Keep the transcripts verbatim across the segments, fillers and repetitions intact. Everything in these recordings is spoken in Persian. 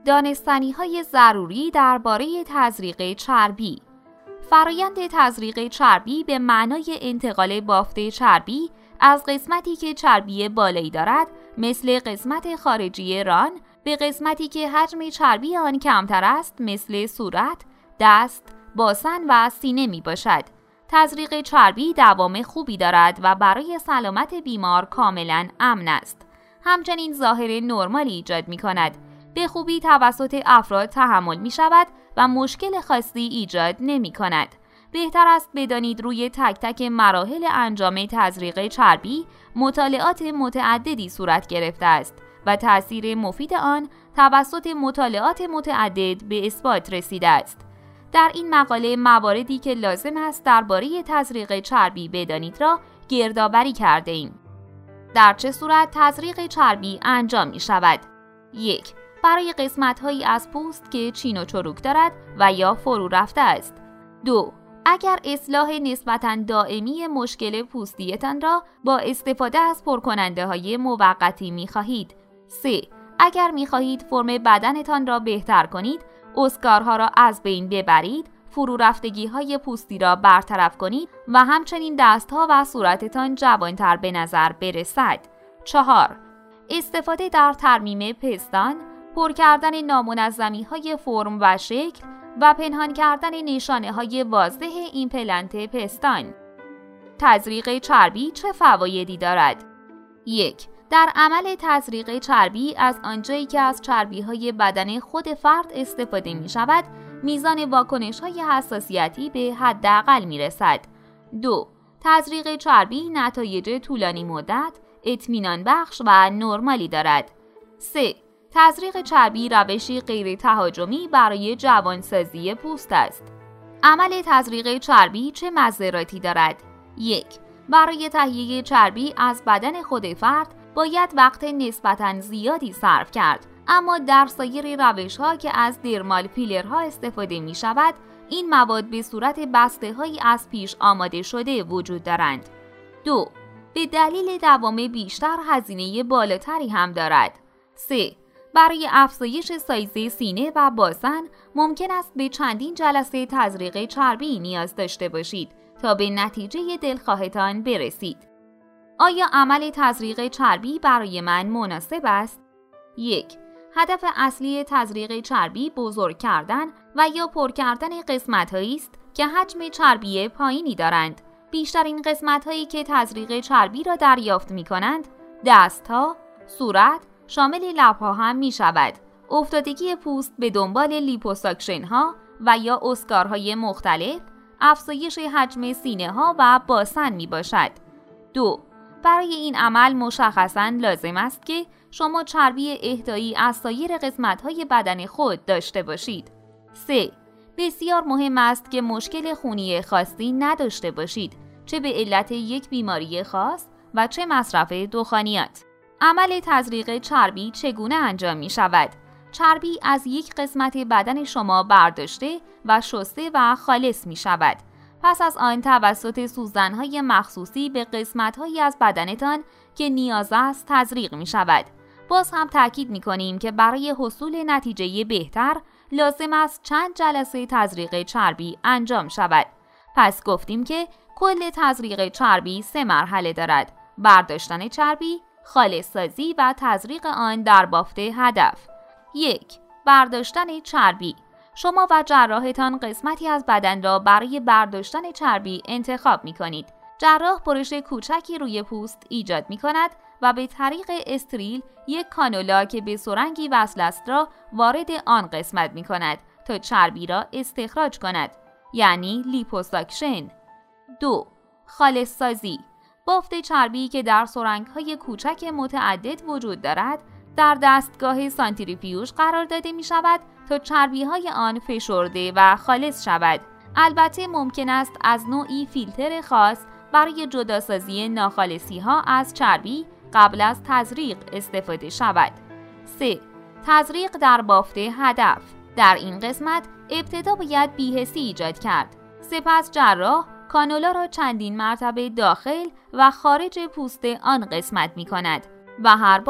دانستنی‌های ضروری درباره تزریق چربی. فرایند تزریق چربی به معنای انتقال بافت چربی از قسمتی که چربی بالایی دارد مثل قسمت خارجی ران به قسمتی که حجم چربی آن کمتر است مثل صورت، دست، باسن و سینه می باشد. تزریق چربی دوام خوبی دارد و برای سلامت بیمار کاملا امن است. همچنین ظاهر نرمالی ایجاد می کند. به خوبی توسط افراد تحمل می شود و مشکل خاصی ایجاد نمی کند. بهتر است بدانید روی تک تک مراحل انجام تزریق چربی مطالعات متعددی صورت گرفته است و تأثیر مفید آن توسط مطالعات متعدد به اثبات رسیده است. در این مقاله مواردی که لازم است درباره تزریق چربی بدانید را گردآوری کرده ایم. در چه صورت تزریق چربی انجام می شود؟ یک. برای قسمت‌هایی از پوست که چین و چروک دارد و یا فرو رفته است. دو. اگر اصلاح نسبتاً دائمی مشکل پوستیتان را با استفاده از پرکننده های موقتی می خواهید. سه. اگر می خواهید فرم بدنتان را بهتر کنید، اسکارها را از بین ببرید، فرو رفتگی های پوستی را برطرف کنید و همچنین دستها و صورتتان جوانتر به نظر برسد. چهار. استفاده در ترمیم پستان، پر کردن نامنظمی های فرم و شکل و پنهان کردن نشانه های واضح ایمپلنت پستان. تزریق چربی چه فوایدی دارد؟ یک. در عمل تزریق چربی از آنجایی که از چربی های بدن خود فرد استفاده می شود، میزان واکنش های حساسیتی به حداقل می رسد. دو. تزریق چربی نتایج طولانی مدت، اطمینان بخش و نرمالی دارد. سه. تزریق چربی روشی غیر تهاجمی برای جوانسازی پوست است. عمل تزریق چربی چه مضراتی دارد؟ یک. برای تهیه چربی از بدن خود فرد باید وقت نسبتاً زیادی صرف کرد، اما در سایر روش‌ها که از درمال فیلرها استفاده می شود، این مواد به صورت بسته‌هایی از پیش آماده شده وجود دارند. دو. به دلیل دوام بیشتر هزینه بالاتری هم دارد. سه. برای افزایش سایز سینه و باسن ممکن است به چندین جلسه تزریق چربی نیاز داشته باشید تا به نتیجه دلخواهتان برسید. آیا عمل تزریق چربی برای من مناسب است؟ یک. هدف اصلی تزریق چربی بزرگ کردن و یا پر کردن قسمت‌هایی است که حجم چربی پایینی دارند. بیشترین قسمت‌هایی که تزریق چربی را دریافت می‌کنند، دست‌ها، صورت، شامل لب‌ها هم می‌شود. افتادگی پوست به دنبال لیپوساکشن‌ها و یا اسکارهای مختلف، افزایش حجم سینه‌ها و باسن می‌باشد. دو. برای این عمل مشخصاً لازم است که شما چربی اهدایی از سایر قسمت‌های بدن خود داشته باشید. سه. بسیار مهم است که مشکل خونی خاصی نداشته باشید، چه به علت یک بیماری خاص و چه مصرف دخانیات. عمل تزریق چربی چگونه انجام می شود؟ چربی از یک قسمت بدن شما برداشته و شسته و خالص می شود. پس از آن توسط سوزن‌های مخصوصی به قسمت‌هایی از بدنتان که نیاز است تزریق می شود. باز هم تأکید می کنیم که برای حصول نتیجه بهتر لازم است چند جلسه تزریق چربی انجام شود. پس گفتیم که کل تزریق چربی سه مرحله دارد: برداشتن چربی، خالص سازی و تزریق آن در بافت هدف. یک. برداشتن چربی. شما و جراحتان قسمتی از بدن را برای برداشتن چربی انتخاب می کنید. جراح برش کوچکی روی پوست ایجاد می کند و به طریق استریل یک کانولا که به سرنگی وصل است را وارد آن قسمت می کند تا چربی را استخراج کند، یعنی لیپوساکشن. دو. خالص سازی. بافت چربی که در سرنگ‌های کوچک متعدد وجود دارد در دستگاه سانتریفیوژ قرار داده می شود تا چربی‌های آن فشرده و خالص شود. البته ممکن است از نوعی فیلتر خاص برای جداسازی ناخالصی‌ها از چربی قبل از تزریق استفاده شود. سه. تزریق در بافت هدف. در این قسمت ابتدا باید بی‌حسی ایجاد کرد. سپس جراح کانولا را چندین مرتبه داخل و خارج پوست آن قسمت می کند و هر بار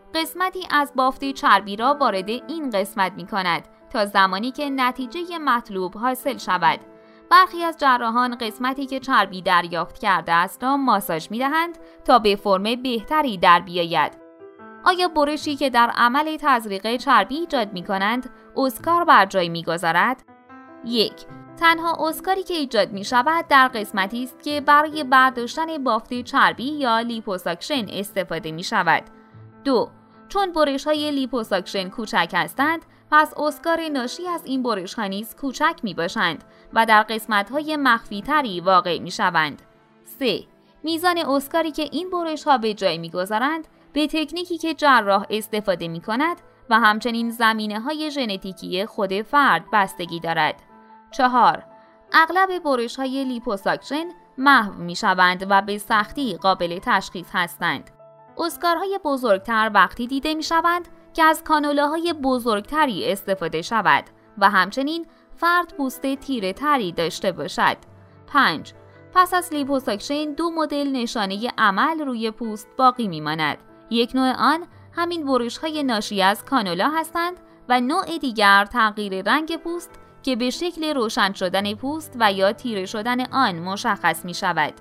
قسمتی از بافت چربی را وارد این قسمت می کند تا زمانی که نتیجه مطلوب حاصل شود. برخی از جراحان قسمتی که چربی دریافت کرده است را ماساژ می دهند تا به فرم بهتری در بیاید. آیا برشی که در عمل تزریق چربی ایجاد می کنند اسکار بر جای می گذارد؟ یک. تنها اسکاری که ایجاد می شود در قسمتی است که برای برداشتن بافت چربی یا لیپوساکشن استفاده می شود. دو. چون برش های لیپوساکشن کوچک هستند، پس اسکار ناشی از این برش ها نیز کوچک می باشند و در قسمت های مخفی تری واقع می شوند. سه. میزان اسکاری که این برش ها به جای می گذارند به تکنیکی که جراح استفاده می کند و همچنین زمینه های ژنتیکی خود فرد بستگی دارد. چهار. اغلب برش های لیپوساکشن محو می شوند و به سختی قابل تشخیص هستند. اسکارهای بزرگتر وقتی دیده می شوند که از کانولاهای بزرگتری استفاده شود و همچنین فرد پوست تیره تری داشته باشد. پنج. پس از لیپوساکشن دو مدل نشانه عمل روی پوست باقی می ماند. یک نوع آن همین برش های ناشی از کانولا هستند و نوع دیگر تغییر رنگ پوست که به شکل روشن شدن پوست و یا تیره شدن آن مشخص می شود.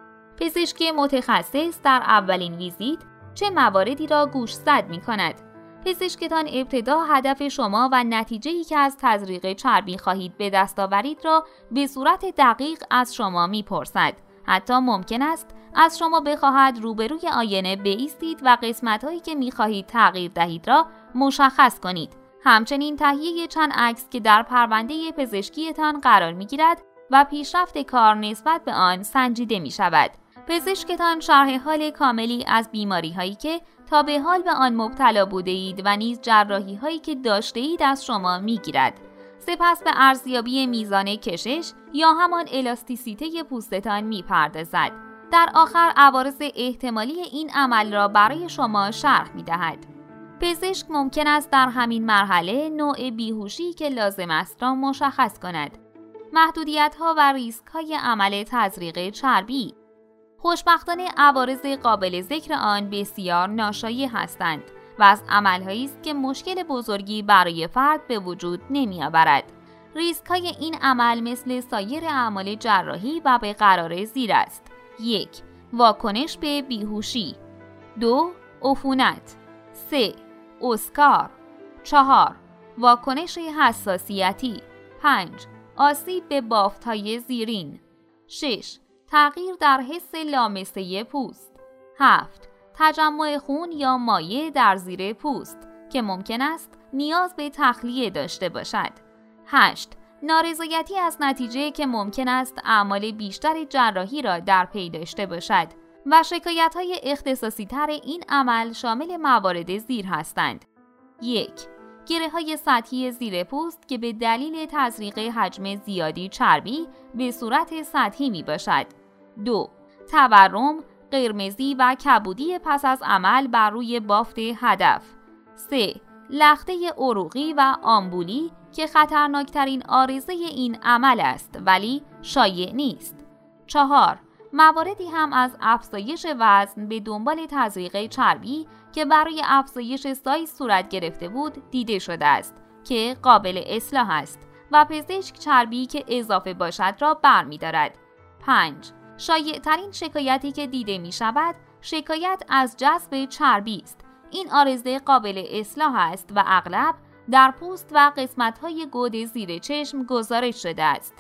پزشک متخصص در اولین ویزیت چه مواردی را گوشزد می کند؟ پزشکتان ابتدا هدف شما و نتیجه‌ای که از تزریق چربی خواهید به دست آورید را به صورت دقیق از شما می پرسد. حتی ممکن است از شما بخواهد روبروی آینه بایستید و قسمت‌هایی که می خواهید تغییر دهید را مشخص کنید. همچنین تهیه چند عکس که در پرونده پزشکیتان قرار می گیرد و پیشرفت کار نسبت به آن سنجیده می شود. پزشکتان شرح حال کاملی از بیماری هایی که تا به حال به آن مبتلا بوده اید و نیز جراحی هایی که داشته اید از شما می گیرد. سپس به ارزیابی میزان کشش یا همان الاستیسیته پوستتان می پردازد. در آخر عوارض احتمالی این عمل را برای شما شرح می دهد. پزشک ممکن است در همین مرحله نوع بیهوشی که لازم است را مشخص کند. محدودیت ها و ریسک های عمل تزریق چربی. خوشبختانه عوارض قابل ذکر آن بسیار ناشایع هستند و از عملهایی است که مشکل بزرگی برای فرد به وجود نمی آورد. ریسک های این عمل مثل سایر اعمال جراحی و به قرار زیر است. یک. واکنش به بیهوشی. دو. عفونت. سه. اسکار. چهار. واکنش حساسیتی. پنج. آسیب به بافت‌های زیرین. شش. تغییر در حس لامسه پوست. هفت. تجمع خون یا مایع در زیر پوست که ممکن است نیاز به تخلیه داشته باشد. هشت. نارضایتی از نتیجه که ممکن است اعمال بیشتر جراحی را در پی داشته باشد و شکایت‌های اختصاصی تر این عمل شامل موارد زیر هستند. یک. گره‌های سطحی زیر پوست که به دلیل تزریق حجم زیادی چربی به صورت سطحی می باشد. دو. تورم، قرمزی و کبودی پس از عمل بر روی بافت هدف. سه. لخته عروقی و آمبولی که خطرناکترین عارضه این عمل است ولی شایع نیست. چهار. مواردی هم از افزایش وزن به دنبال تزریق چربی که برای افزایش سایز صورت گرفته بود دیده شده است که قابل اصلاح است و پزشک چربی که اضافه باشد را برمی‌دارد. پنج. شایع ترین شکایتی که دیده می شود شکایت از جذب چربی است. این عارضه قابل اصلاح است و اغلب در پوست و قسمت‌های گود زیر چشم گزارش شده است.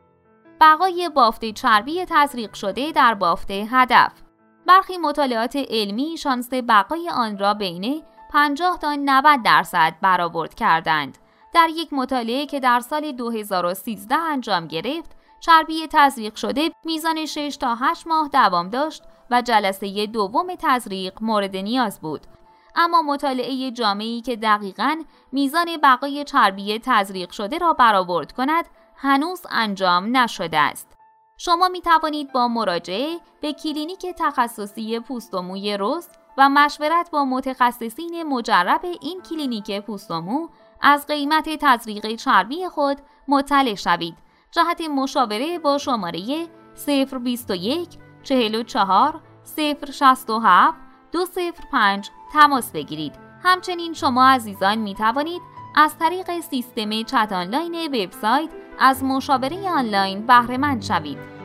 بقای بافت چربی تزریق شده در بافت هدف. برخی مطالعات علمی شانس بقای آن را بین پنجاه تا نود درصد برآورد کردند. در یک مطالعه که در سال دو هزار و سیزده انجام گرفت، چربی تزریق شده میزان شش تا هشت ماه دوام داشت و جلسه دوم تزریق مورد نیاز بود. اما مطالعه جامعی که دقیقاً میزان بقای چربی تزریق شده را برآورد کند، هنوز انجام نشده است. شما می توانید با مراجعه به کلینیک تخصصی پوست و موی رست و مشورت با متخصصین مجرب این کلینیک پوست و مو از قیمت تزریق چربی خود مطلع شوید. جهت مشاوره با شماره صفر بیست و یک چهل و چهار صفر شصت و هفت دو صفر پنج تماس بگیرید. همچنین شما عزیزان می توانید از طریق سیستم چت آنلاین وبسایت از مشاوره آنلاین بهره مند شوید.